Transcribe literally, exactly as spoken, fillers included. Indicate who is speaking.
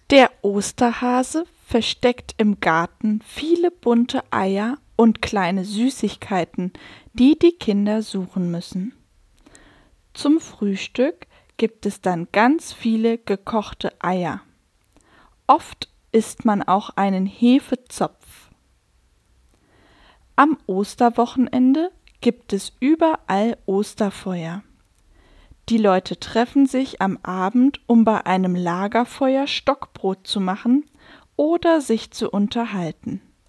Speaker 1: Der Osterhase versteckt im Garten viele bunte Eier und kleine Süßigkeiten, die die Kinder suchen müssen. Zum Frühstück gibt es dann ganz viele gekochte Eier. Oft isst man auch einen Hefezopf. Am Osterwochenende gibt es überall Osterfeuer. Die Leute treffen sich am Abend, um bei einem Lagerfeuer Stockbrot zu machen oder sich zu unterhalten.